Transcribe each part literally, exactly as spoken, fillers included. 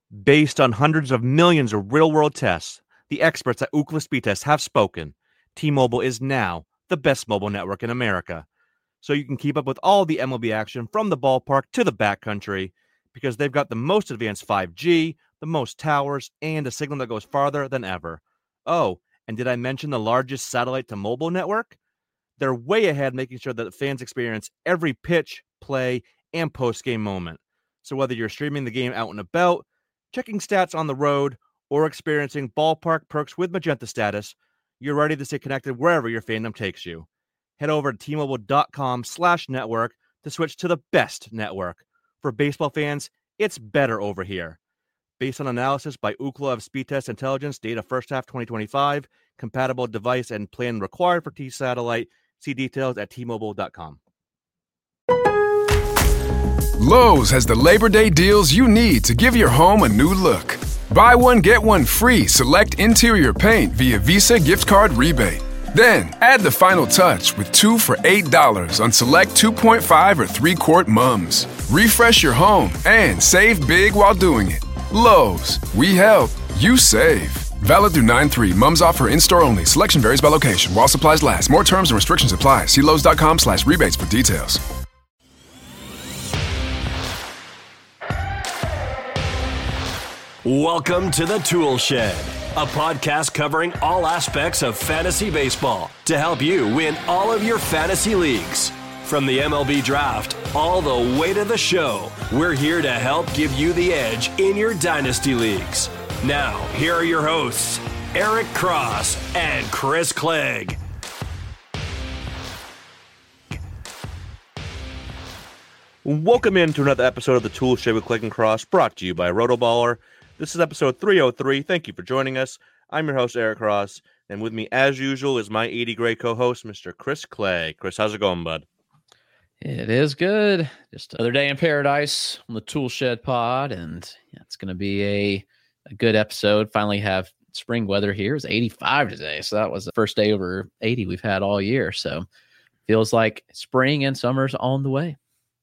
Based on hundreds of millions of real-world tests, the experts at Ookla Speed Test have spoken. T-Mobile is now the best mobile network in America. So you can keep up with all the M L B action from the ballpark to the backcountry because they've got the most advanced five G, the most towers, and a signal that goes farther than ever. Oh, and did I mention the largest satellite-to-mobile network? They're way ahead, making sure that fans experience every pitch, play, and post-game moment. So whether you're streaming the game out and about, checking stats on the road, or experiencing ballpark perks with Magenta Status, you're ready to stay connected wherever your fandom takes you. Head over to T-Mobile.com slash network to switch to the best network. For baseball fans, it's better over here. Based on analysis by Ookla of Speed Test Intelligence, data first half twenty twenty-five, compatible device and plan required for T-Satellite. See details at T Mobile dot com. Lowe's has the Labor Day deals you need to give your home a new look. Buy one, get one free select interior paint via Visa gift card rebate. Then, add the final touch with two for eight dollars on select two point five or three quart mums. Refresh your home and save big while doing it. Lowe's, we help, you save. Valid through nine three. Mums offer in-store only. Selection varies by location. While supplies last. More terms and restrictions apply. See Lowe's.com slash rebates for details. Welcome to the Tool Shed, a podcast covering all aspects of fantasy baseball to help you win all of your fantasy leagues. From the M L B draft all the way to the show, we're here to help give you the edge in your dynasty leagues. Now, here are your hosts, Eric Cross and Chris Clegg. Welcome into another episode of the Tool Shed with Clegg and Cross, brought to you by Rotoballer. This is episode three oh three. Thank you for joining us. I'm your host, Eric Cross, and with me, as usual, is my eighty grade co-host, Mister Chris Clegg. Chris, how's it going, bud? It is good. Just another day in paradise on the Tool Shed pod, and yeah, it's going to be a, a good episode. Finally have spring weather here. It's eighty-five today, so that was the first day over eighty we've had all year. So feels like spring and summer's on the way.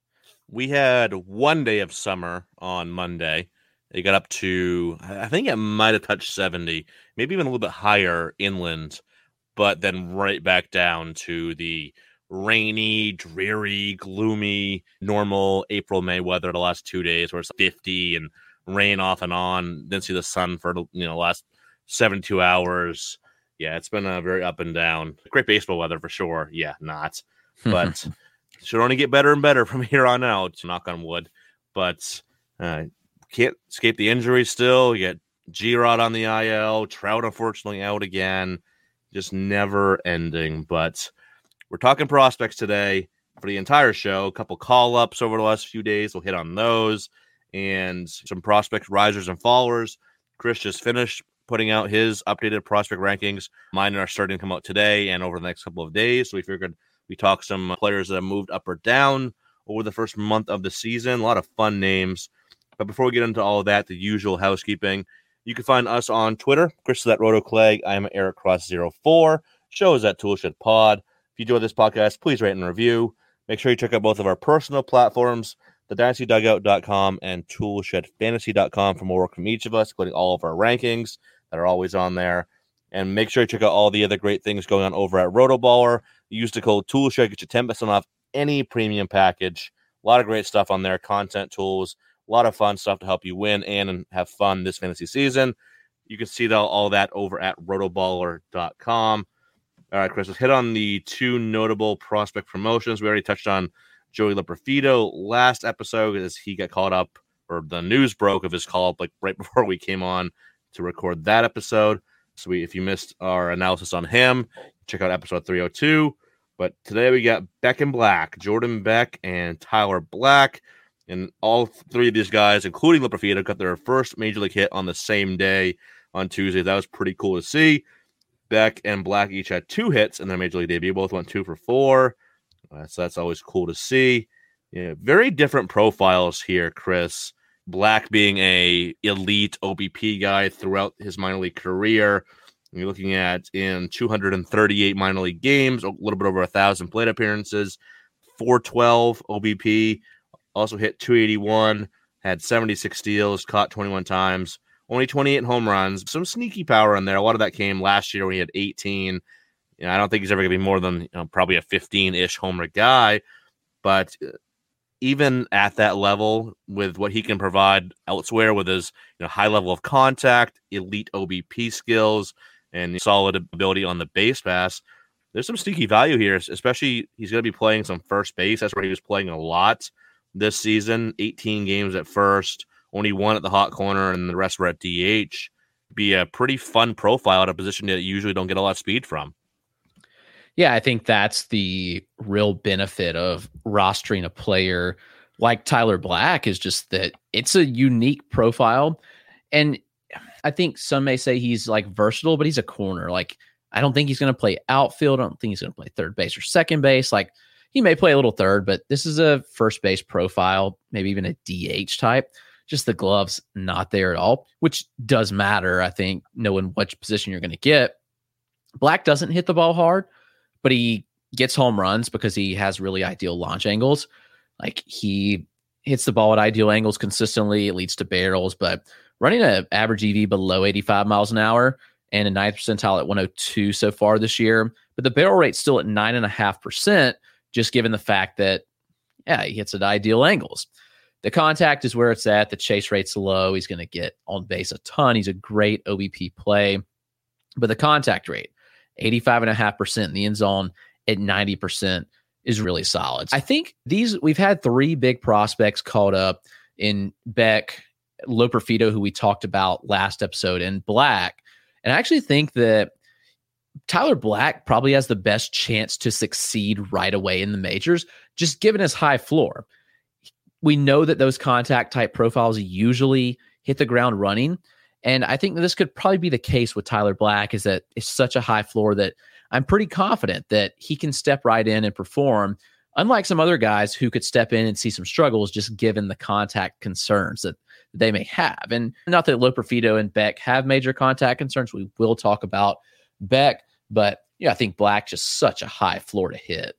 We had one day of summer on Monday. It got up to, I think it might have touched seventy, maybe even a little bit higher inland, but then right back down to the rainy, dreary, gloomy, normal April, May weather the last two days where it's fifty and rain off and on. Didn't see the sun for, you know, the last seventy-two hours. Yeah, it's been a very up and down. Great baseball weather for sure. Yeah, not. But should only get better and better from here on out, knock on wood. But uh, can't escape the injury still. You get G-Rod on the I L, Trout unfortunately out again. Just never ending. But we're talking prospects today for the entire show. A couple call-ups over the last few days. We'll hit on those. And some prospect risers and fallers. Chris just finished putting out his updated prospect rankings. Mine are starting to come out today and over the next couple of days. So we figured we talk some players that have moved up or down over the first month of the season. A lot of fun names. But before we get into all of that, the usual housekeeping, you can find us on Twitter. Chris is at Roto Clegg. I am Eric Cross zero four. Show is at Toolshed Pod. If you enjoy this podcast, please rate and review. Make sure you check out both of our personal platforms, the dynasty dugout dot com and toolshed fantasy dot com for more work from each of us, including all of our rankings that are always on there. And make sure you check out all the other great things going on over at Rotoballer. Use the code Toolshed, get you ten percent off any premium package. A lot of great stuff on there, content tools, a lot of fun stuff to help you win and have fun this fantasy season. You can see all, all that over at rotoballer dot com. All right, Chris, let's hit on the two notable prospect promotions. We already touched on Joey Loperfido last episode as he got called up, or the news broke of his call up like right before we came on to record that episode. So we, if you missed our analysis on him, check out episode three oh two. But today we got Beck and Black, Jordan Beck and Tyler Black. And all three of these guys, including Loperfido, got their first major league hit on the same day on Tuesday. That was pretty cool to see. Beck and Black each had two hits in their major league debut. Both went two for four. Uh, so that's always cool to see. Yeah, very different profiles here, Chris. Black being a elite O B P guy throughout his minor league career. You're looking at in two hundred thirty-eight minor league games, a little bit over one thousand plate appearances, four twelve O B P. Also hit two eighty-one, had seventy-six steals, caught twenty-one times, only twenty-eight home runs. Some sneaky power in there. A lot of that came last year when he had eighteen. You know, I don't think he's ever going to be more than you know, probably a fifteen-ish homer guy. But even at that level, with what he can provide elsewhere with his you know, high level of contact, elite O B P skills, and solid ability on the base pass, there's some sneaky value here, especially he's going to be playing some first base. That's where he was playing a lot this season, eighteen games at first, only one at the hot corner, and the rest were at D H. Be a pretty fun profile at a position that you usually don't get a lot of speed from. Yeah, I think that's the real benefit of rostering a player like Tyler Black, is just that it's a unique profile. And I think some may say he's like versatile, but he's a corner. Like, I don't think he's going to play outfield. I don't think he's going to play third base or second base. Like, he may play a little third, but this is a first base profile, maybe even a D H type. Just the gloves not there at all, which does matter, I think, knowing which position you're going to get. Black doesn't hit the ball hard, but he gets home runs because he has really ideal launch angles. Like, he hits the ball at ideal angles consistently. It leads to barrels, but running an average E V below eighty-five miles an hour and a ninth percentile at one oh two so far this year. But the barrel rate's still at nine point five percent, just given the fact that, yeah, he hits at ideal angles. The contact is where it's at. The chase rate's low. He's going to get on base a ton. He's a great O B P play. But the contact rate, eighty-five point five percent in the end zone at ninety percent, is really solid. I think these, we've had three big prospects called up in Beck, Loperfido, who we talked about last episode, and Black. And I actually think that Tyler Black probably has the best chance to succeed right away in the majors, just given his high floor. We know that those contact type profiles usually hit the ground running. And I think that this could probably be the case with Tyler Black, is that it's such a high floor that I'm pretty confident that he can step right in and perform, unlike some other guys who could step in and see some struggles just given the contact concerns that they may have. And not that Loperfido and Beck have major contact concerns. We will talk about Beck, but yeah, I think Black just such a high floor to hit.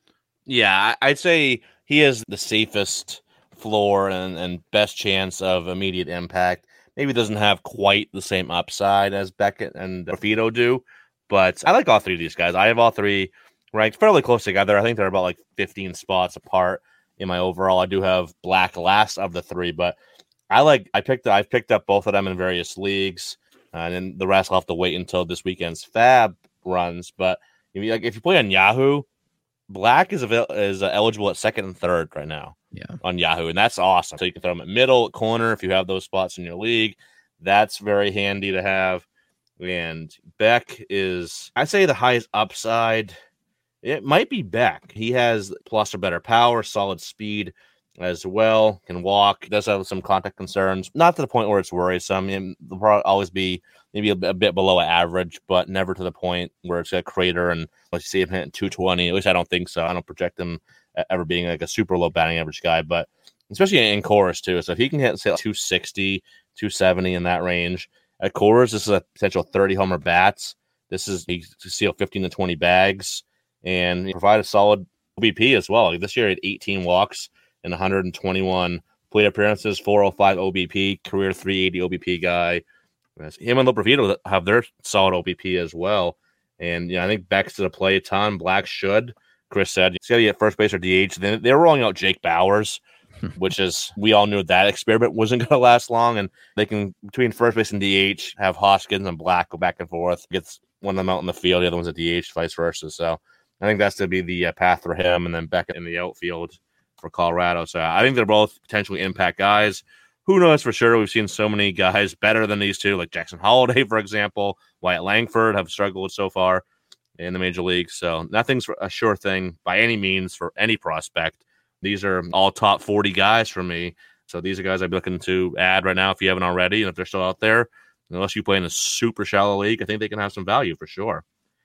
Yeah, I'd say he has the safest floor and, and best chance of immediate impact. Maybe doesn't have quite the same upside as Beckett and Loperfido do, but I like all three of these guys. I have all three ranked fairly close together. I think they're about like fifteen spots apart in my overall. I do have Black last of the three, but I like, I picked, I've picked up both of them in various leagues, uh, and then the rest I'll have to wait until this weekend's Fab runs. But if you, like, if you play on Yahoo, Black is avail- is uh, eligible at second and third right now. Yeah, on Yahoo, and that's awesome. So you can throw them at middle, corner if you have those spots in your league. That's very handy to have. And Beck is, I say, the highest upside. It might be Beck. He has plus or better power, solid speed as well, can walk, does have some contact concerns, not to the point where it's worrisome. He'll probably always be maybe a, a bit below average, but never to the point where it's a crater and let's see him hitting two twenty. At least I don't think so. I don't project him ever being like a super low batting average guy, but especially in Coors too. So if he can hit, say, two sixty, two seventy in that range at Coors, this is a potential thirty homer bats. This is, he can steal fifteen to twenty bags and provide a solid O B P as well. Like this year, he had eighteen walks and one hundred twenty-one plate appearances, four oh five O B P, career three eighty O B P guy. Him and Loperfido have their solid O B P as well. And yeah, I think Beck's to play a ton. Black should. Chris said he's got to get first base or D H. Then they were rolling out Jake Bauers, which is, we all knew that experiment wasn't going to last long. And they can, between first base and D H, have Hoskins and Black go back and forth. Gets one of them out in the field, the other one's at D H, vice versa. So I think that's to be the uh, path for him. And then Beck in the outfield for Colorado. So I think they're both potentially impact guys. Who knows for sure? We've seen so many guys better than these two, like Jackson Holliday, for example. Wyatt Langford have struggled so far in the major leagues. So nothing's a sure thing by any means for any prospect. These are all top forty guys for me. So these are guys I'd be looking to add right now if you haven't already. And if they're still out there, unless you play in a super shallow league, I think they can have some value for sure.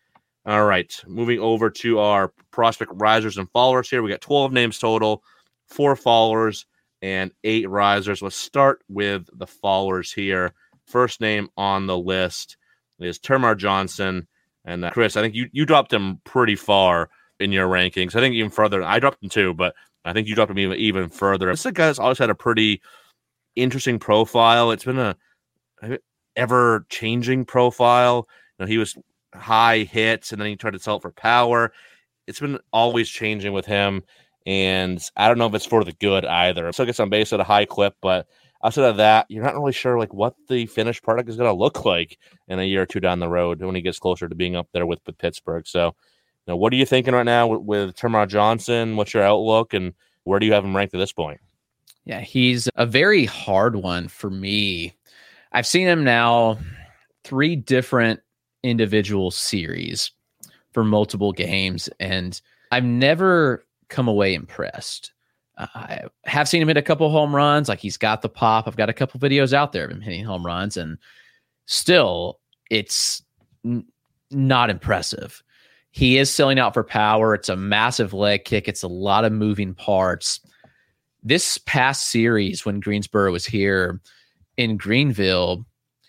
All right, moving over to our prospect risers and followers here. We got twelve names total, four followers, and eight risers. Let's start with the followers here. First name on the list is Termarr Johnson. And uh, Chris, I think you, you dropped him pretty far in your rankings. I think even further. I dropped him too, but I think you dropped him even, even further. This guy has always had a pretty interesting profile. It's been a ever changing profile. You know, he was high hits and then he tried to sell it for power. It's been always changing with him. And I don't know if it's for the good either. So I guess on base at a high clip, but outside of that, you're not really sure like what the finished product is going to look like in a year or two down the road when he gets closer to being up there with, with Pittsburgh. So, you know, what are you thinking right now with, with Termarr Johnson? What's your outlook and where do you have him ranked at this point? Yeah, he's a very hard one for me. I've seen him now three different individual series for multiple games, and I've never come away impressed. Uh, I have seen him hit a couple home runs. Like, he's got the pop. I've got a couple videos out there of him hitting home runs, and still it's n- not impressive. He is selling out for power. It's a massive leg kick. It's a lot of moving parts. This past series, when Greensboro was here in Greenville,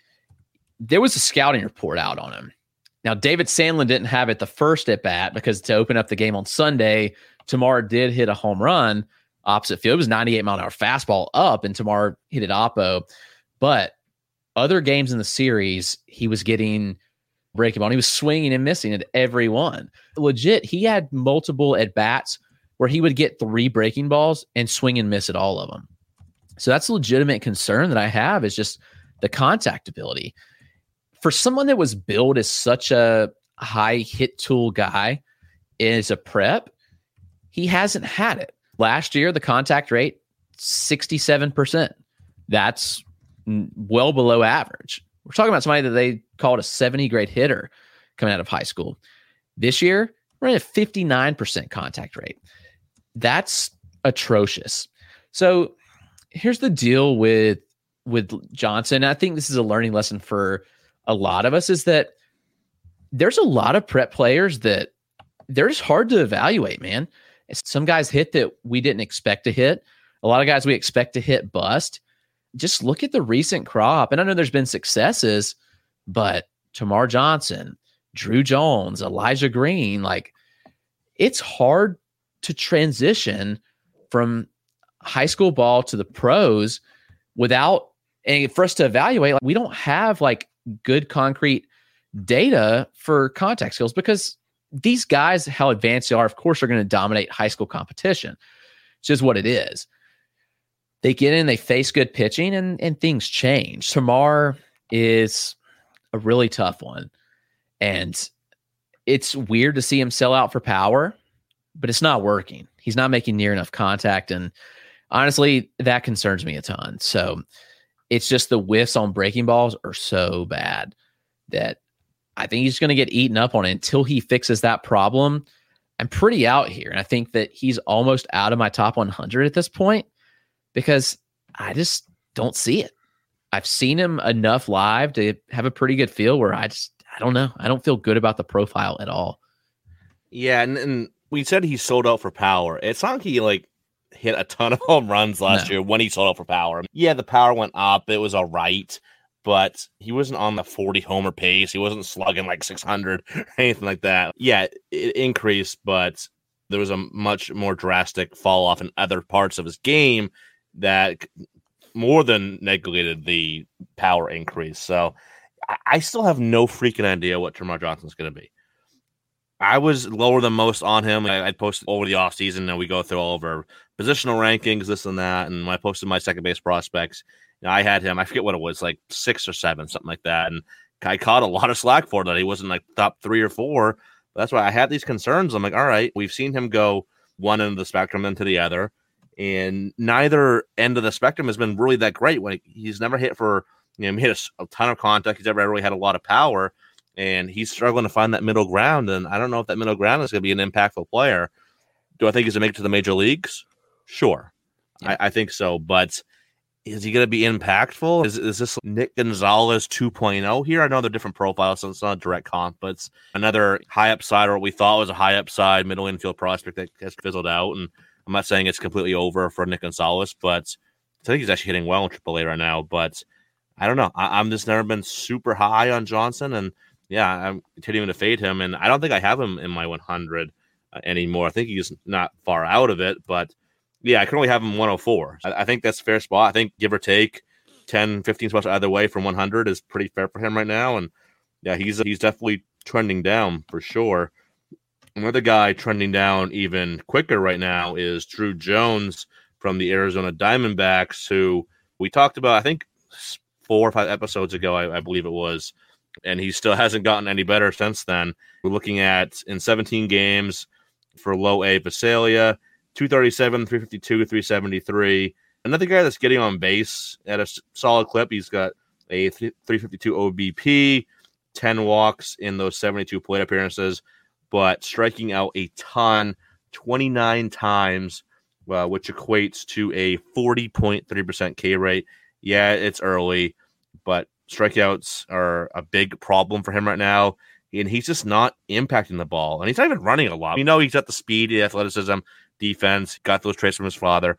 there was a scouting report out on him. Now, David Sandlin didn't have it the first at bat because to open up the game on Sunday, Termarr did hit a home run opposite field. It was ninety-eight mile an hour fastball up, and Termarr hit it oppo. But other games in the series, he was getting breaking ball. He was swinging and missing at every one. Legit, he had multiple at bats where he would get three breaking balls and swing and miss at all of them. So that's a legitimate concern that I have, is just the contact ability. For someone that was billed as such a high hit tool guy as a prep, he hasn't had it. Last year, the contact rate, sixty-seven percent. That's well below average. We're talking about somebody that they called a seventy grade hitter coming out of high school. This year, we're at a fifty-nine percent contact rate. That's atrocious. So here's the deal with, with Johnson. I think this is a learning lesson for a lot of us, is that there's a lot of prep players that they're just hard to evaluate, man. Some guys hit that we didn't expect to hit. A lot of guys we expect to hit bust. Just look at the recent crop. And I know there's been successes, but Termarr Johnson, Drew Jones, Elijah Green, like, it's hard to transition from high school ball to the pros without, and for us to evaluate, like, we don't have like good concrete data for contact skills, because these guys, how advanced they are, of course, are going to dominate high school competition. It's just what it is. They get in, they face good pitching, and, and things change. Termarr is a really tough one. And it's weird to see him sell out for power, but it's not working. He's not making near enough contact. And honestly, that concerns me a ton. So it's just the whiffs on breaking balls are so bad that I think he's going to get eaten up on it until he fixes that problem. I'm pretty out here. And I think that he's almost out of my top one hundred at this point, because I just don't see it. I've seen him enough live to have a pretty good feel where I just, I don't know. I don't feel good about the profile at all. Yeah. And, and we said he sold out for power. It's not like he like hit a ton of home runs last no. year when he sold out for power. Yeah, the power went up. It was all right, but he wasn't on the forty homer pace. He wasn't slugging like six hundred or anything like that. Yeah, it increased, but there was a much more drastic fall off in other parts of his game that more than negated the power increase. So I still have no freaking idea what Termarr Johnson's going to be. I was lower than most on him. I, I posted over the offseason, and we go through all of our positional rankings, this and that. And when I posted my second base prospects, you know, I had him, I forget what it was, like six or seven, something like that. And I caught a lot of slack for that. He wasn't like top three or four. That's why I had these concerns. I'm like, all right, we've seen him go one end of the spectrum then to the other. And neither end of the spectrum has been really that great. When he's never hit for, you know, he hit a, a ton of contact. He's never really had a lot of power. And he's struggling to find that middle ground. And I don't know if that middle ground is going to be an impactful player. Do I think he's going to make it to the major leagues? Sure. Yeah. I, I think so. But is he going to be impactful? Is is this Nick Gonzalez two point oh here? I know they're different profiles, so it's not a direct comp, but it's another high upside, or what we thought was a high upside middle infield prospect that has fizzled out. And I'm not saying it's completely over for Nick Gonzalez, but I think he's actually hitting well in triple A right now. But I don't know. I, I'm just never been super high on Johnson. And yeah, I'm continuing to fade him. And I don't think I have him in my one hundred uh, anymore. I think he's not far out of it, but Yeah, I currently have him one oh four. I, I think that's a fair spot. I think give or take ten, fifteen spots either way from one hundred is pretty fair for him right now. And yeah, he's he's definitely trending down for sure. Another guy trending down even quicker right now is Drew Jones from the Arizona Diamondbacks, who we talked about, I think, four or five episodes ago, I, I believe it was, and he still hasn't gotten any better since then. We're looking at, in seventeen games for low A Visalia, two thirty-seven, three fifty-two, three seventy-three. Another guy that's getting on base at a solid clip. He's got a three fifty-two O B P, ten walks in those seventy-two plate appearances, but striking out a ton, twenty-nine times, uh, which equates to a forty point three percent K rate. Yeah, it's early, but strikeouts are a big problem for him right now, and he's just not impacting the ball, and he's not even running a lot. We know he's got the speed, the athleticism, defense, got those traits from his father,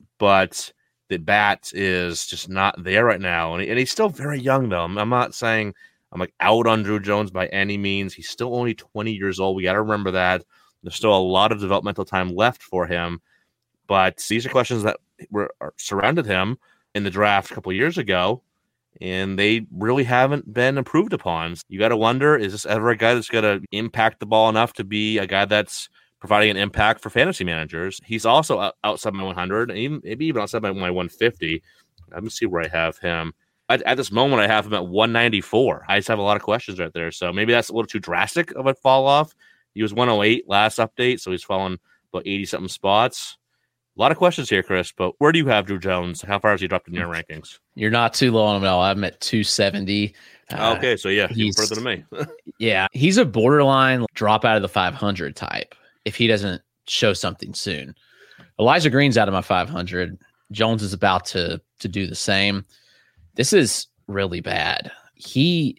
but the bat is just not there right now, and, he, and he's still very young, though. I'm, I'm not saying I'm like out on Drew Jones by any means. He's still only twenty years old. We got to remember that. There's still a lot of developmental time left for him, but these are questions that were surrounded him in the draft a couple of years ago, and they really haven't been improved upon. You got to wonder, is this ever a guy that's going to impact the ball enough to be a guy that's providing an impact for fantasy managers? He's also outside my one hundred, and even, maybe even outside my, my one fifty. Let me see where I have him. At, at this moment, I have him at one ninety-four. I just have a lot of questions right there, so maybe that's a little too drastic of a fall off. He was one oh eight last update, so he's fallen about eighty-something spots. A lot of questions here, Chris, but where do you have Drew Jones? How far has he dropped in your rankings? You're not too low on him at all. I'm at two seventy. Uh, okay, so yeah, he's further than me. Yeah, he's a borderline drop out of the five hundred type if he doesn't show something soon. Elijah Green's out of my five hundred. Jones is about to to do the same. This is really bad. He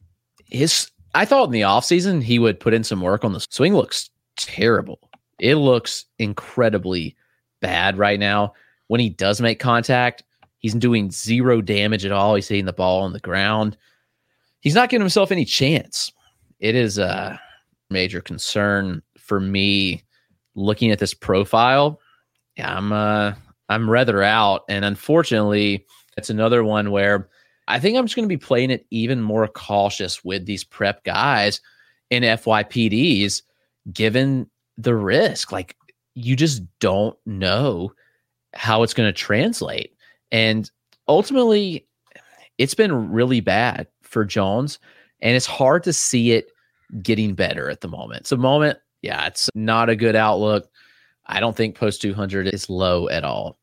his I thought in the offseason he would put in some work on the swing. Looks terrible. It looks incredibly bad right now. When he does make contact, he's doing zero damage at all. He's hitting the ball on the ground. He's not giving himself any chance. It is a major concern for me looking at this profile. Yeah, I'm uh, I'm rather out, and unfortunately, it's another one where I think I'm just going to be playing it even more cautious with these prep guys in F Y P Ds, given the risk. Like, you just don't know how it's going to translate. And ultimately, it's been really bad for Jones, and it's hard to see it getting better at the moment. It's a moment, yeah, it's not a good outlook. I don't think post two hundred is low at all.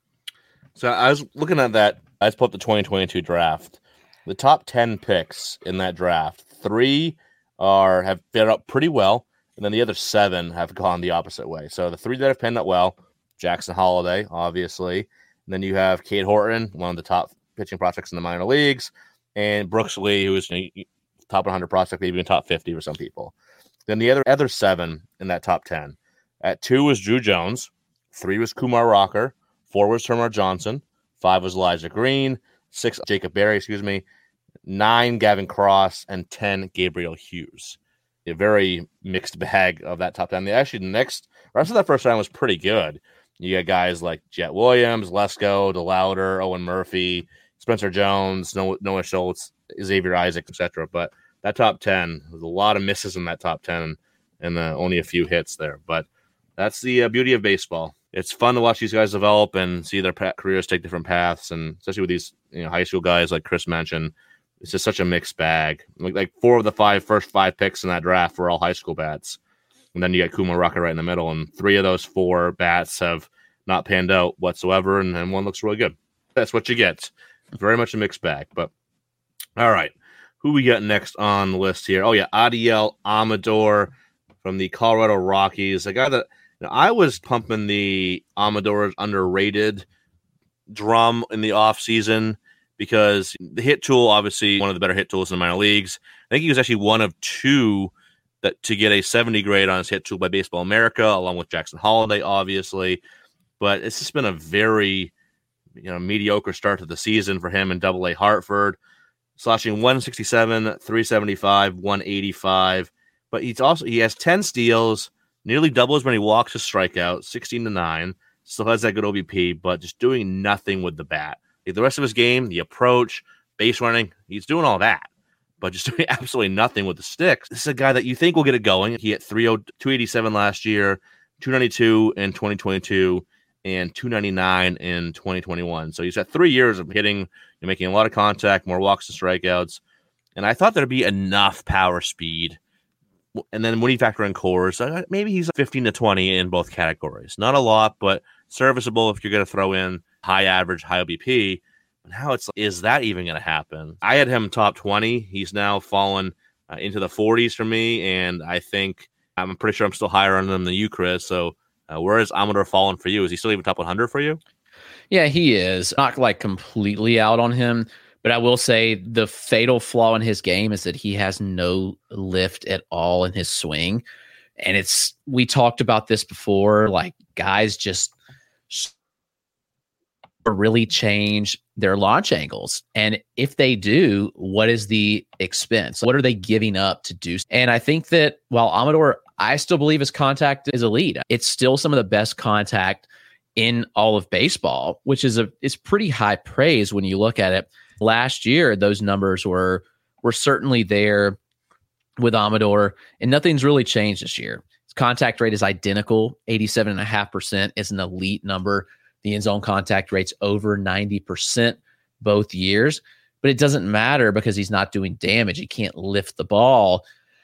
So I was looking at that. I just pulled up the twenty twenty-two draft. The top ten picks in that draft, three are have fared up pretty well, and then the other seven have gone the opposite way. So the three that have panned out well, Jackson Holliday, obviously. And then you have Cade Horton, one of the top pitching prospects in the minor leagues, and Brooks Lee, who is you know, top one hundred prospect, maybe even top fifty for some people. Then the other other seven in that top ten. At two was Drew Jones, three was Kumar Rocker, four was Termarr Johnson, five was Elijah Green, six Jacob Berry, excuse me, nine Gavin Cross, and ten Gabriel Hughes. A very mixed bag of that top ten. The actually the next rest of that first round was pretty good. You got guys like Jet Williams, Lesko, DeLauder, Owen Murphy, Spencer Jones, Noah Schultz, Xavier Isaac, et cetera. But that top ten, there's a lot of misses in that top ten, and uh, only a few hits there. But that's the uh, beauty of baseball. It's fun to watch these guys develop and see their pa- careers take different paths, and especially with these you know high school guys like Chris mentioned, it's just such a mixed bag. Like, like four of the five first five picks in that draft were all high school bats, and then you got Kumar Rocker right in the middle, and three of those four bats have not panned out whatsoever, and, and one looks really good. That's what you get. Very much a mixed bag. But all right, who we got next on the list here? Oh yeah, Adiel Amador from the Colorado Rockies, a guy that. Now, I was pumping the Amador's underrated drum in the offseason because the hit tool, obviously one of the better hit tools in the minor leagues. I think he was actually one of two that to get a seventy grade on his hit tool by Baseball America, along with Jackson Holliday, obviously. But it's just been a very you know mediocre start to the season for him in Double A Hartford, slashing one sixty-seven, three seventy-five, one eighty-five. But he's also he has ten steals, nearly double as many walks to strikeout, sixteen to nine, still has that good O B P, but just doing nothing with the bat. Like the rest of his game, the approach, base running, he's doing all that, but just doing absolutely nothing with the sticks. This is a guy that you think will get it going. He hit two eighty-seven last year, two ninety-two in twenty twenty-two, and two ninety-nine in twenty twenty-one. So he's got three years of hitting, you're making a lot of contact, more walks and strikeouts. And I thought there'd be enough power, speed. And then when you factor in cores, maybe he's fifteen to twenty in both categories. Not a lot, but serviceable if you're going to throw in high average, high O B P. But now it's, is that even going to happen? I had him top twenty. He's now fallen uh, into the forties for me. And I think I'm pretty sure I'm still higher on him than you, Chris. So uh, where is Amador fallen for you? Is he still even top one hundred for you? Yeah, he is. Not like completely out on him. But I will say the fatal flaw in his game is that he has no lift at all in his swing. And it's, we talked about this before, like guys just really change their launch angles. And if they do, what is the expense? What are they giving up to do? And I think that while Amador, I still believe his contact is elite. It's still some of the best contact in all of baseball, which is a, it's pretty high praise when you look at it. Last year, those numbers were were certainly there with Amador, and nothing's really changed this year. His contact rate is identical. eighty-seven point five percent is an elite number. The end zone contact rate's over ninety percent both years, but it doesn't matter because he's not doing damage. He can't lift the ball,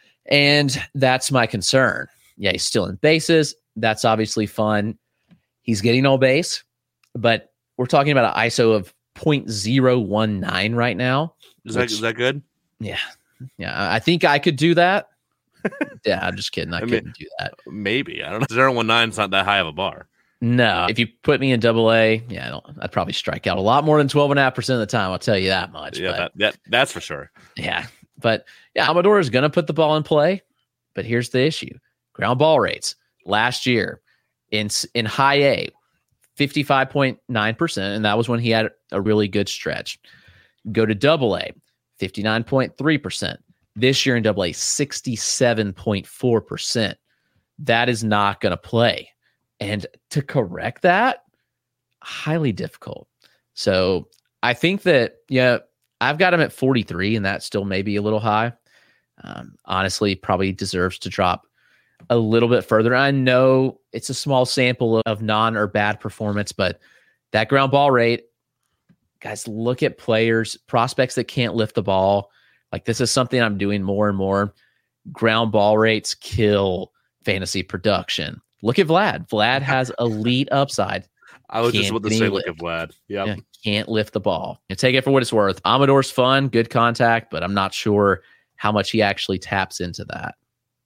and that's my concern. Yeah, he's still in bases. That's obviously fun. He's getting on base, but we're talking about an I S O of zero point zero one nine right now. Is that, which, is that good? Yeah. Yeah. I think I could do that. Yeah, I'm just kidding. I, I couldn't mean, do that. Maybe. I don't know. zero point one nine is not that high of a bar. No. If you put me in double A, yeah, I don't, I'd probably strike out a lot more than twelve point five percent of the time. I'll tell you that much. Yeah, but, that, that that's for sure. Yeah. But yeah, Amador is going to put the ball in play. But here's the issue. Ground ball rates last year in in high A, fifty-five point nine percent, and that was when he had a really good stretch. Go to double A, fifty-nine point three percent. This year in double A, sixty-seven point four percent. That is not going to play. And to correct that, highly difficult. So I think that, yeah, I've got him at forty-three, and that still may be a little high. Um, honestly, probably deserves to drop a little bit further. I know it's a small sample of non or bad performance, but that ground ball rate, guys, look at players, prospects that can't lift the ball. Like this is something I'm doing more and more. Ground ball rates kill fantasy production. Look at Vlad. Vlad has elite upside. I was just about to say, look at Vlad. Yep. Yeah. Can't lift the ball. And take it for what it's worth. Amador's fun, good contact, but I'm not sure how much he actually taps into that.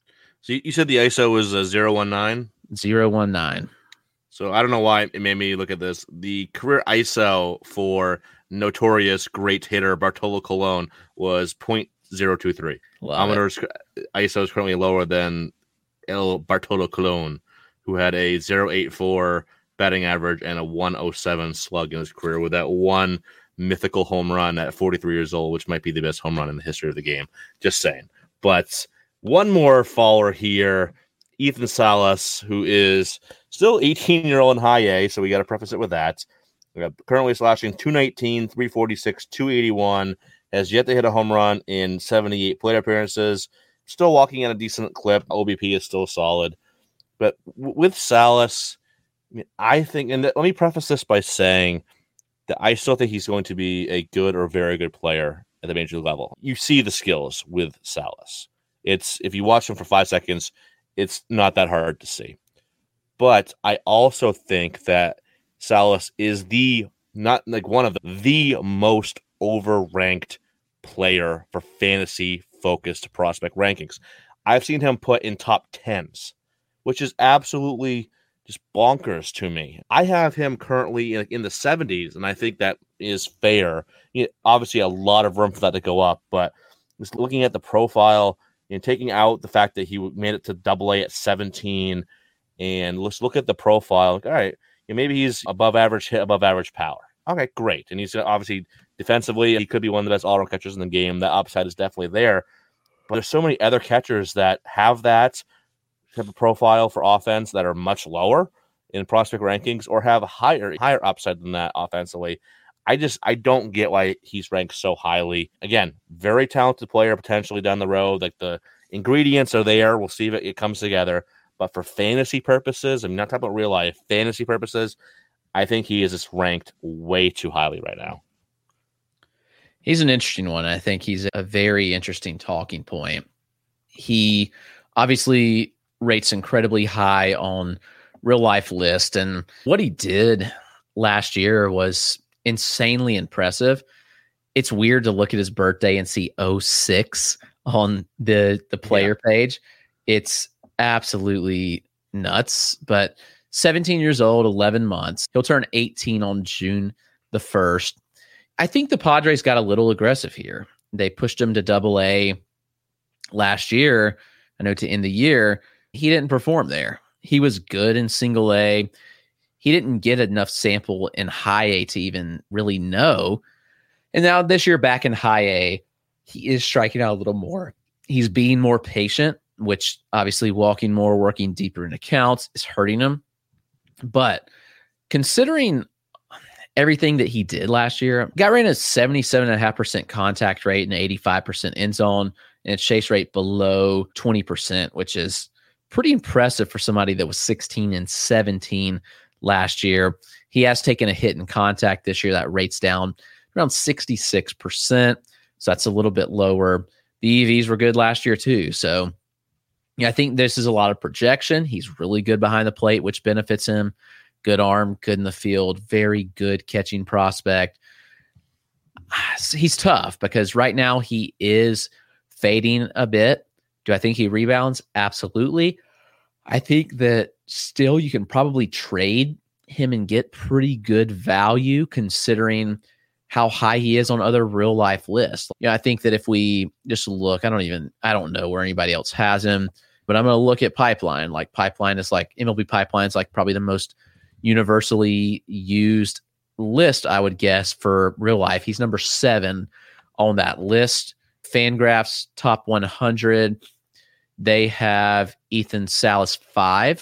So you said the I S O was a zero one nine? zero one nine. So I don't know why it made me look at this. The career I S O for notorious great hitter Bartolo Colon was point zero two three. Amador's I S O is currently lower than El Bartolo Colon, who had a zero eight four batting average and a one oh seven slug in his career with that one mythical home run at forty-three years old, which might be the best home run in the history of the game. Just saying. But one more faller here, Ethan Salas, who is still eighteen-year-old in high A, so we got to preface it with that. We got currently slashing two nineteen, three forty-six, two eighty-one, has yet to hit a home run in seventy-eight plate appearances, still walking at a decent clip. O B P is still solid. But w- with Salas, I mean, I think, and th- let me preface this by saying that I still think he's going to be a good or very good player at the major league level. You see the skills with Salas. It's, if you watch him for five seconds, it's not that hard to see. But I also think that Salas is the, not like one of the, the most overranked player for fantasy focused prospect rankings. I've seen him put in top tens, which is absolutely just bonkers to me. I have him currently in, in the seventies, and I think that is fair. You know, obviously, a lot of room for that to go up, but just looking at the profile, you know, taking out the fact that he made it to double A at seventeen, and let's look at the profile. Like, all right, you know, maybe he's above average hit, above average power. Okay, great. And he's obviously defensively, he could be one of the best all-around catchers in the game. That upside is definitely there. But there's so many other catchers that have that type of profile for offense that are much lower. in prospect rankings or have higher higher upside than that offensively. I just I don't get why he's ranked so highly. Again, very talented player potentially down the road. Like the ingredients are there. We'll see if it, it comes together. But for fantasy purposes, I'm not talking about real life, fantasy purposes, I think he is just ranked way too highly right now. He's an interesting one. I think he's a very interesting talking point. He obviously rates incredibly high on real life list. And what he did last year was insanely impressive. It's weird to look at his birthday and see oh six on the, the player yeah. page. It's absolutely nuts, but seventeen years old, eleven months. He'll turn eighteen on June the first. I think the Padres got a little aggressive here. They pushed him to double A last year. I know to end the year, he didn't perform there. He was good in single A. He didn't get enough sample in high A to even really know. And now this year back in high A, he is striking out a little more. He's being more patient, which obviously walking more, working deeper in accounts is hurting him. But considering everything that he did last year, got ran a seventy-seven point five percent contact rate and eighty-five percent end zone and a chase rate below twenty percent, which is pretty impressive for somebody that was sixteen and seventeen last year. He has taken a hit in contact this year. That rate's down around sixty-six percent. So that's a little bit lower. The E Vs were good last year too. So yeah, I think this is a lot of projection. He's really good behind the plate, which benefits him. Good arm, good in the field, very good catching prospect. He's tough because right now he is fading a bit. Do I think he rebounds? Absolutely. I think that still you can probably trade him and get pretty good value considering how high he is on other real life lists. Yeah, I think that if we just look, I don't even, I don't know where anybody else has him, but I'm going to look at Pipeline. Like Pipeline is like, M L B Pipeline is like probably the most universally used list, I would guess, for real life. He's number seven on that list. Fangraphs top one hundred. They have Ethan Salas five.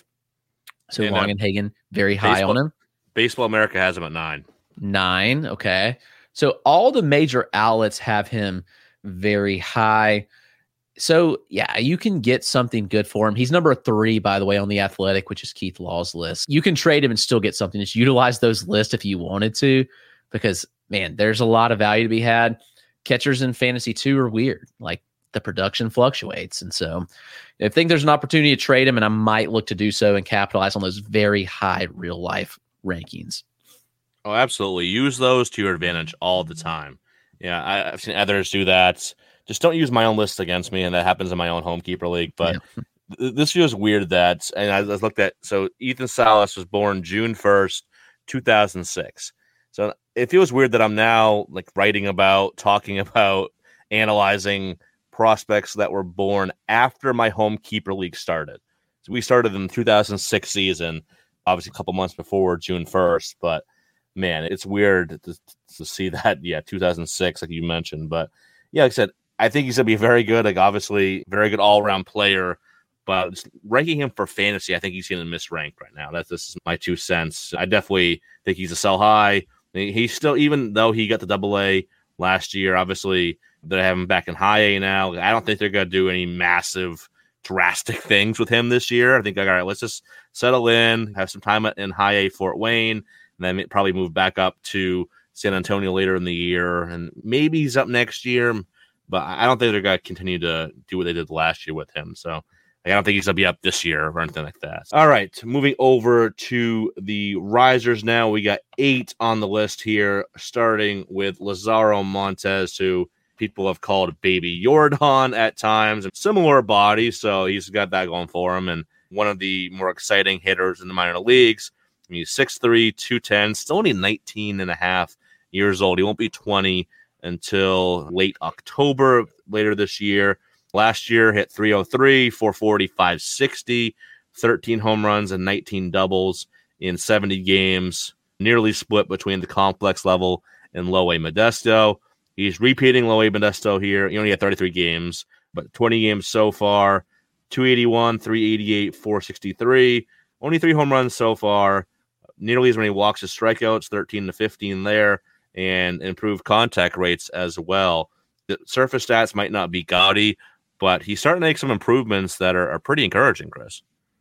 So and, Longenhagen very high baseball, on him. Baseball America has him at nine. Nine. Okay. So all the major outlets have him very high. So yeah, you can get something good for him. He's number three, by the way, on the Athletic, which is Keith Law's list. You can trade him and still get something. Just utilize those lists if you wanted to, because man, there's a lot of value to be had. Catchers in fantasy too are weird. Like the production fluctuates. And so I think there's an opportunity to trade him, and I might look to do so and capitalize on those very high real life rankings. Oh, absolutely. Use those to your advantage all the time. Yeah, I, I've seen others do that. Just don't use my own list against me, and that happens in my own Homekeeper League. But yeah. th- this feels weird that, and I, I looked at, so Ethan Salas was born June first, two thousand six. So it feels weird that I'm now like writing about, talking about, analyzing prospects that were born after my Homekeeper League started. So we started in the two thousand six season, obviously a couple months before June first, but man, it's weird to, to see that. Yeah, two thousand six, like you mentioned. But yeah, like I said, I think he's going to be very good, like obviously very good all-around player, but just ranking him for fantasy, I think he's going to misrank right now. That's this is my two cents. I definitely think he's a sell high. He's still, even though he got the double A last year, obviously they have him back in high A now. I don't think they're going to do any massive, drastic things with him this year. I think, like, all right, let's just settle in, have some time in high A Fort Wayne, and then probably move back up to San Antonio later in the year. And maybe he's up next year, but I don't think they're going to continue to do what they did last year with him. So I don't think he's going to be up this year or anything like that. All right, moving over to the risers now. We got eight on the list here, starting with Lazaro Montes, who people have called Baby Jordan at times. Similar body, so he's got that going for him. And one of the more exciting hitters in the minor leagues. I mean, he's six three, two ten, still only nineteen and a half years old. He won't be twenty until late October later this year. Last year hit three oh three, four forty, five sixty, thirteen home runs and nineteen doubles in seventy games, nearly split between the complex level and low A Modesto. He's repeating low A Modesto here. He only had thirty-three games, but twenty games so far, two eighty-one, three eighty-eight, four sixty-three, only three home runs so far. Nearly as many walks as strikeouts, thirteen to fifteen there, and improved contact rates as well. The surface stats might not be gaudy, but he's starting to make some improvements that are, are pretty encouraging, Chris.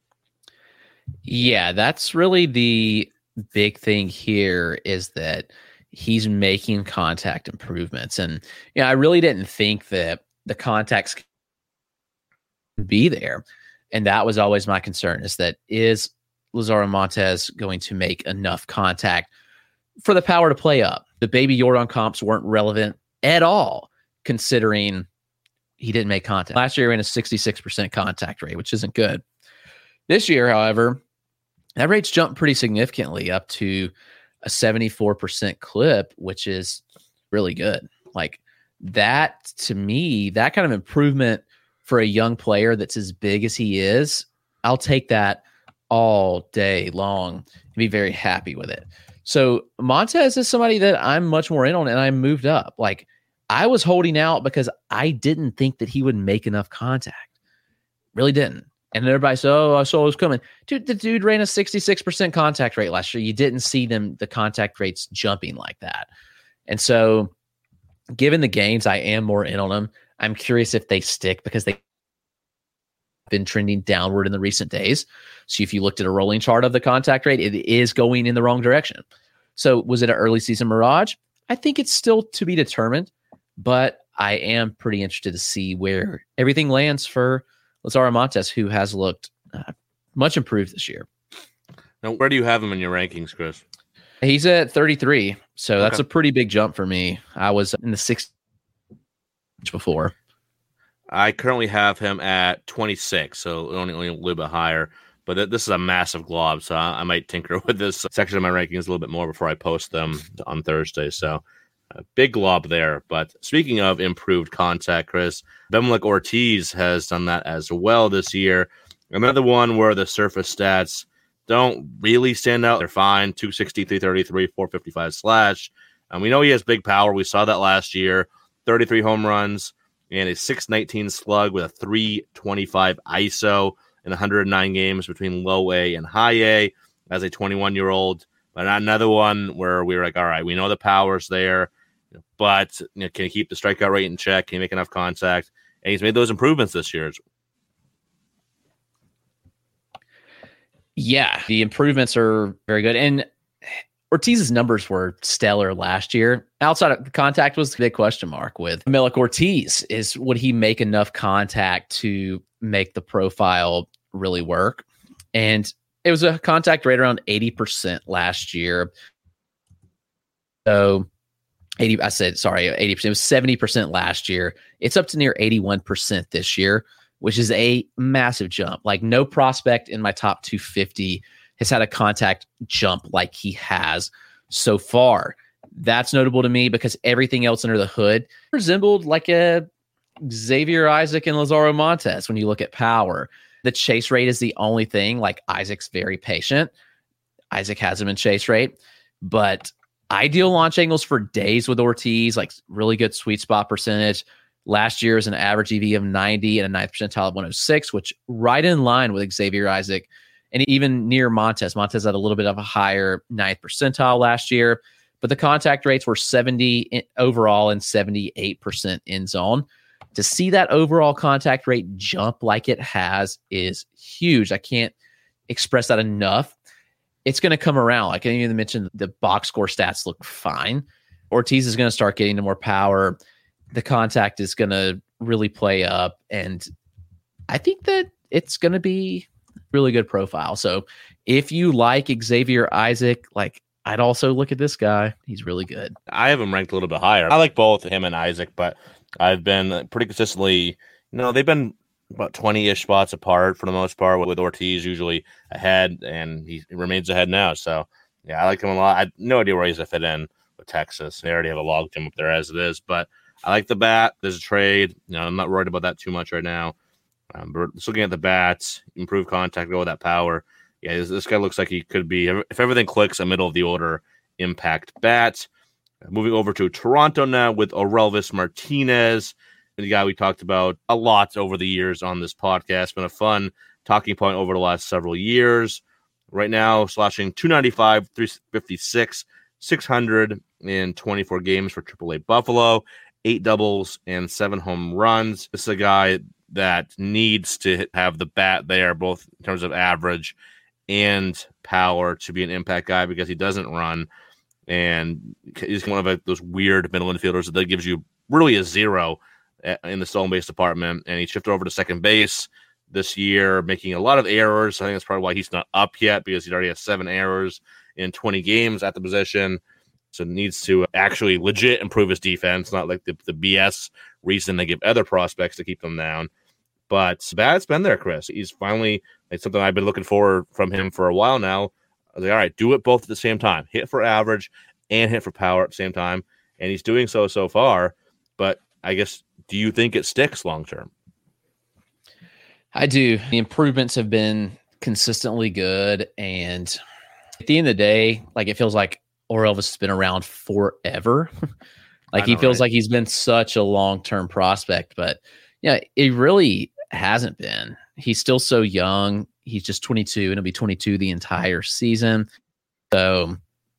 Yeah, that's really the big thing here is that he's making contact improvements. And, you know, I really didn't think that the contacts could be there. And that was always my concern, is that is Lazaro Montes going to make enough contact for the power to play up? The Baby Jordan comps weren't relevant at all, considering he didn't make contact. Last year, he ran a sixty-six percent contact rate, which isn't good. This year, however, that rate's jumped pretty significantly up to a seventy-four percent clip, which is really good. Like that, to me, that kind of improvement for a young player that's as big as he is, I'll take that all day long and be very happy with it. So Montes is somebody that I'm much more in on, and I moved up. Like I was holding out because I didn't think that he would make enough contact. Really didn't. And everybody said, oh, I saw it was coming. Dude, the dude ran a sixty-six percent contact rate last year. You didn't see them, the contact rates jumping like that. And so given the gains, I am more in on them. I'm curious if they stick because they've been trending downward in the recent days. So if you looked at a rolling chart of the contact rate, it is going in the wrong direction. So was it an early season mirage? I think it's still to be determined, but I am pretty interested to see where everything lands for Lazaro Montes, who has looked uh, much improved this year. Now, where do you have him in your rankings, Chris? He's at thirty-three, so that's okay. A pretty big jump for me. I was in the sixties before. I currently have him at twenty-six, so only, only a little bit higher. But th- this is a massive glob, so I, I might tinker with this section of my rankings a little bit more before I post them on Thursday. So a big glob there. But speaking of improved contact, Chris, Abimelec Ortiz has done that as well this year. Another one where the surface stats don't really stand out. They're fine. two sixty, three thirty-three, four fifty-five slash. And we know he has big power. We saw that last year. thirty-three home runs and a six nineteen slug with a three twenty-five I S O in one hundred nine games between low A and high A as a twenty-one-year-old. But another one where we were like, all right, we know the power's there, but you know, can he keep the strikeout rate in check? Can he make enough contact? And he's made those improvements this year. Yeah, the improvements are very good. And Ortiz's numbers were stellar last year. Outside of contact was the big question mark with Abimelec Ortiz. Is would he make enough contact to make the profile really work? And it was a contact rate around eighty percent last year. So eighty, I said, sorry, eighty percent. It was seventy percent last year. It's up to near eighty-one percent this year, which is a massive jump. Like no prospect in my top two fifty has had a contact jump like he has so far. That's notable to me because everything else under the hood resembled like a Xavier Isaac and Lazaro Montes when you look at power. The chase rate is the only thing. Like Isaac's very patient. Isaac has him in chase rate, but ideal launch angles for days with Ortiz, like really good sweet spot percentage. Last year is an average E V of ninety and a ninth percentile of one oh six, which right in line with Xavier Isaac and even near Montes. Montes had a little bit of a higher ninth percentile last year, but the contact rates were seventy overall and seventy-eight percent in zone. To see that overall contact rate jump like it has is huge. I can't express that enough. It's going to come around. Like I didn't even mention the box score stats look fine. Ortiz is going to start getting to more power. The contact is going to really play up. And I think that it's going to be a really good profile. So if you like Xavier Isaac, like I'd also look at this guy. He's really good. I have him ranked a little bit higher. I like both him and Isaac, but I've been pretty consistently, you know, they've been about twenty-ish spots apart for the most part, with Ortiz usually ahead, and he remains ahead now. So, yeah, I like him a lot. I have no idea where he's going to fit in with Texas. They already have a log jam up there as it is, but I like the bat. There's a trade. You know, I'm not worried about that too much right now. Um, but just looking at the bats, improve contact, go with that power. Yeah, this, this guy looks like he could be, if everything clicks, a middle of the order impact bat. Moving over to Toronto now with Orelvis Martinez, the guy we talked about a lot over the years on this podcast. Been a fun talking point over the last several years. Right now, slashing two ninety-five, three fifty-six, six hundred in twenty-four games for triple A Buffalo, eight doubles and seven home runs. This is a guy that needs to have the bat there, both in terms of average and power, to be an impact guy because he doesn't run. And he's one of those weird middle infielders that gives you really a zero in the stolen base department. And he shifted over to second base this year, making a lot of errors. I think that's probably why he's not up yet, because he already has seven errors in twenty games at the position. So needs to actually legit improve his defense, not like the, the B S reason they give other prospects to keep them down. But bat's been there, Chris. He's finally, it's something I've been looking for from him for a while now. I was like, all right, do it both at the same time. Hit for average and hit for power at the same time. And he's doing so so far. But I guess, do you think it sticks long term? I do. The improvements have been consistently good. And at the end of the day, like, it feels like Orelvis has been around forever. Like, he feels right? like he's been such a long-term prospect, but yeah, it really hasn't been. He's still so young. He's just twenty-two, and he'll be twenty-two the entire season. So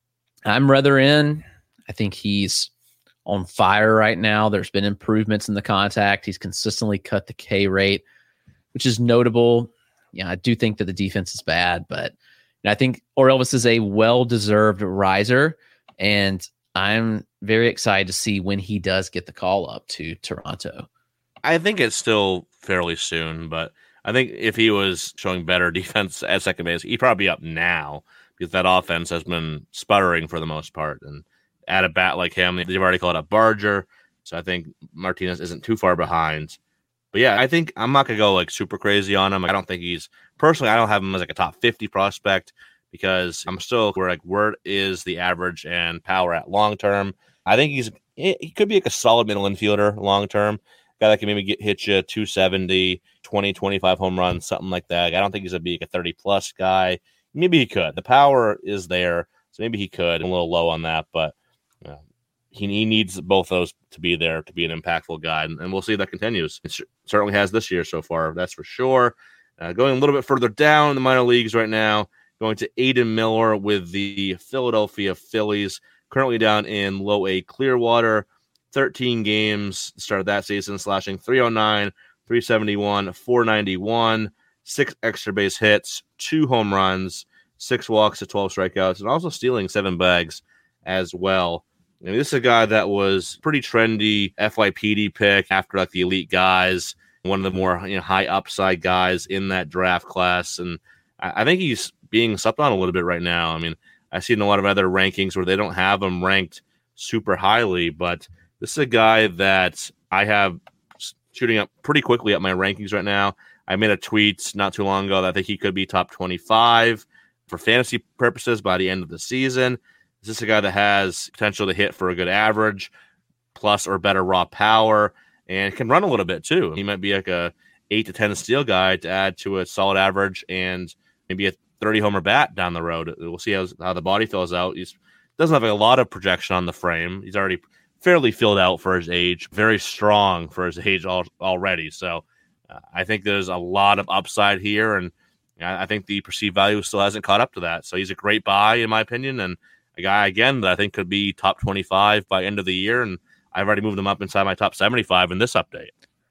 I'm rather in. I think he's on fire right now. There's been improvements in the contact. He's consistently cut the K rate, which is notable. Yeah, I do think that the defense is bad, but I think Orelvis is a well-deserved riser, and I'm very excited to see when he does get the call up to Toronto. I think it's still fairly soon, but I think if he was showing better defense at second base, he'd probably be up now, because that offense has been sputtering for the most part. And at a bat like him, they've already called up Barger, so I think Martinez isn't too far behind. But yeah, I think I'm not going to go like super crazy on him. I don't think he's, personally, I don't have him as like a top fifty prospect, because I'm still, we're like, where is the average and power at long term? I think he's, he could be like a solid middle infielder long term. Guy that can maybe get, hit you two seventy, twenty, twenty-five home runs, something like that. I don't think he's going to be like a thirty plus guy. Maybe he could. The power is there, so maybe he could. I'm a little low on that, but uh, he, he needs both those to be there to be an impactful guy, and, and we'll see if that continues. It certainly has this year so far, that's for sure. Uh, going a little bit further down in the minor leagues right now, going to Aiden Miller with the Philadelphia Phillies, currently down in low A Clearwater. thirteen games, started that season, slashing three oh nine, three seventy-one, four ninety-one, six extra base hits, two home runs, six walks to twelve strikeouts, and also stealing seven bags as well. I mean, this is a guy that was pretty trendy F Y P D pick after like the elite guys, one of the more, you know, high upside guys in that draft class. And I, I think he's being slept on a little bit right now. I mean, I've seen a lot of other rankings where they don't have him ranked super highly, but this is a guy that I have shooting up pretty quickly at my rankings right now. I made a tweet not too long ago that I think he could be top twenty-five for fantasy purposes by the end of the season. Is this a guy that has potential to hit for a good average, plus or better raw power, and can run a little bit too? He might be like a eight to ten steal guy to add to a solid average and maybe a thirty homer bat down the road. We'll see how, how the body fills out. He doesn't have a lot of projection on the frame. He's already fairly filled out for his age, very strong for his age al- already. So uh, I think there's a lot of upside here, and I, I think the perceived value still hasn't caught up to that. So he's a great buy, in my opinion, and a guy, again, that I think could be top twenty-five by end of the year, and I've already moved him up inside my top seventy-five in this update.